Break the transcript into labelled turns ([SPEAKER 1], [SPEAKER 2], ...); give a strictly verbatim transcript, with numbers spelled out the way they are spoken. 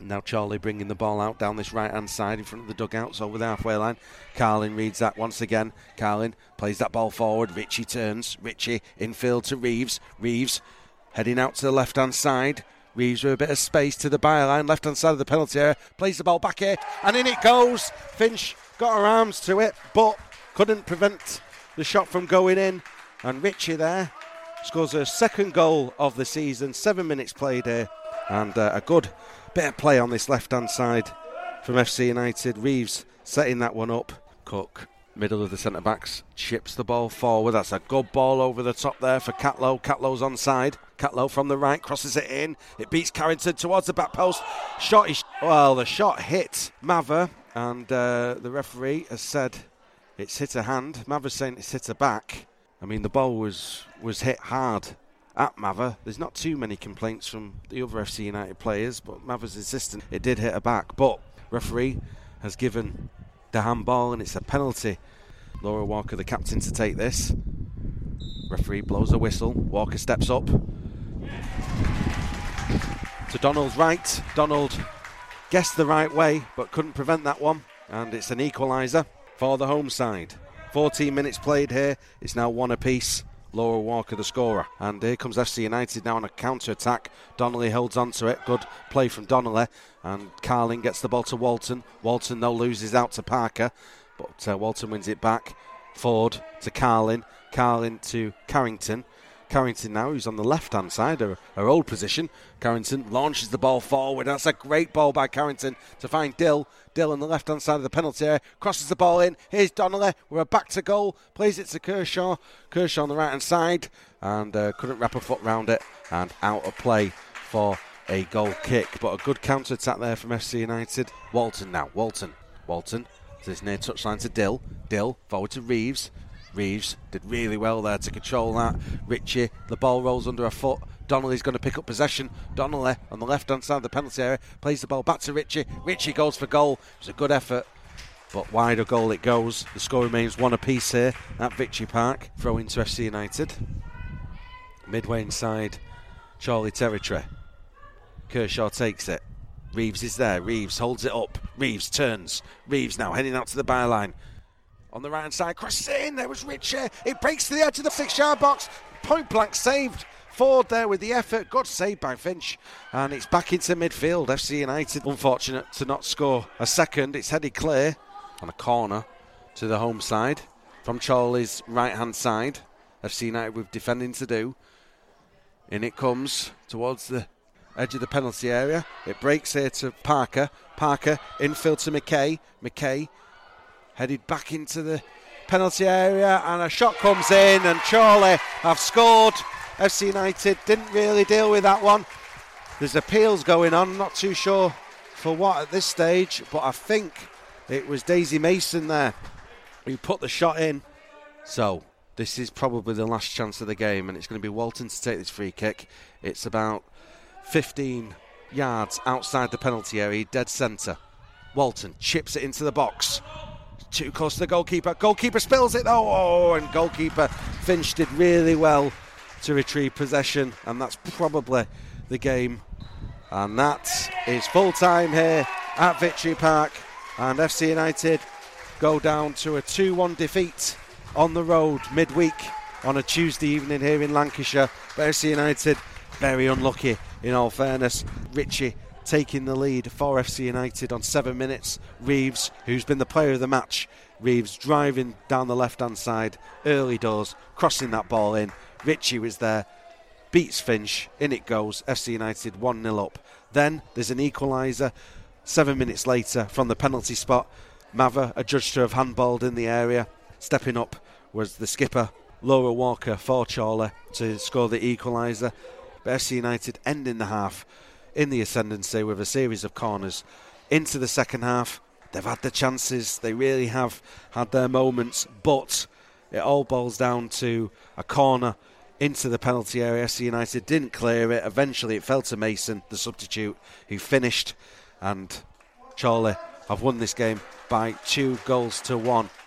[SPEAKER 1] Now Charlie bringing the ball out down this right-hand side in front of the dugouts over the halfway line. Carlin reads that once again. Carlin plays that ball forward. Ritchie turns. Ritchie infield to Reeves. Reeves heading out to the left-hand side. Reeves with a bit of space to the byline. Left-hand side of the penalty area. Plays the ball back here. And in it goes. Finch got her arms to it, but couldn't prevent the shot from going in. And Ritchie there scores her second goal of the season. Seven minutes played here. And uh, a good bit of play on this left-hand side from F C United. Reeves setting that one up. Cook, middle of the centre-backs, chips the ball forward. That's a good ball over the top there for Catlow. Catlow's onside. Catlow from the right, crosses it in. It beats Carrington towards the back post. Shot is, well, the shot hit Mather, and uh, the referee has said it's hit a hand. Mather's saying it's hit a back. I mean, the ball was, was hit hard at Mather. There's not too many complaints from the other F C United players, but Mather's insistent it did hit a back. But referee has given the handball, and it's a penalty. Laura Walker, the captain, to take this. Referee blows a whistle. Walker steps up to Donald's right. Donald guessed the right way, but couldn't prevent that one. And it's an equaliser for the home side. fourteen minutes played here. It's now one apiece. Laura Walker, the scorer. And here comes F C United now on a counter-attack. Donnelly holds on to it. Good play from Donnelly. And Carlin gets the ball to Walton. Walton, though, loses out to Parker. But uh, Walton wins it back. Ford to Carlin. Carlin to Carrington. Carrington now, who's on the left-hand side, her, her old position. Carrington launches the ball forward. That's a great ball by Carrington to find Dill. Dill on the left-hand side of the penalty area. Crosses the ball in. Here's Donnelly. We're back to goal. Plays it to Kershaw. Kershaw on the right-hand side. And uh, couldn't wrap a foot round it. And out of play for a goal kick. But a good counter-attack there from F C United. Walton now. Walton. Walton to this near touchline to Dill. Dill forward to Reeves. Reeves did really well there to control that. Ritchie, the ball rolls under a foot. Donnelly's going to pick up possession. Donnelly on the left-hand side of the penalty area plays the ball back to Ritchie. Ritchie goes for goal. It was a good effort, but wide of goal it goes. The score remains one apiece here at Victory Park. Throw into F C United. Midway inside Charlie territory. Kershaw takes it. Reeves is there. Reeves holds it up. Reeves turns. Reeves now heading out to the byline. On the right-hand side, crosses it in. There was Ritchie. It breaks to the edge of the six-yard box. Point blank saved. Ford there with the effort. Good save by Finch. And it's back into midfield. F C United unfortunate to not score a second. It's headed clear on a corner to the home side from Charlie's right-hand side. F C United with defending to do. In it comes towards the edge of the penalty area. It breaks here to Parker. Parker infield to McKay. McKay headed back into the penalty area, and a shot comes in, and Charlie have scored. F C United didn't really deal with that one. There's appeals going on, not too sure for what at this stage, but I think it was Daisy Mason there who put the shot in. So this is probably the last chance of the game, and it's going to be Walton to take this free kick. It's about fifteen yards outside the penalty area, dead centre. Walton chips it into the box. Too close to the goalkeeper. Goalkeeper spills it though. Oh, and goalkeeper Finch did really well to retrieve possession, and that's probably the game. And that is full time here at Victory Park, and F C United go down to a two one defeat on the road midweek on a Tuesday evening here in Lancashire. But F C United very unlucky, in all fairness. Ritchie taking the lead for F C United on seven minutes. Reeves, who's been the player of the match, Reeves driving down the left-hand side, early doors, crossing that ball in. Ritchie was there, beats Finch, in it goes. F C United one nil up. Then there's an equaliser seven minutes later from the penalty spot. Mather, adjudged to have handballed in the area. Stepping up was the skipper, Laura Walker, for Charlie to score the equaliser. But F C United ending the half in the ascendancy with a series of corners into the second half. They've had the chances, they really have had their moments, but it all boils down to a corner into the penalty area. F C United didn't clear it. Eventually it fell to Mason, the substitute, who finished, and Charlie have won this game by two goals to one.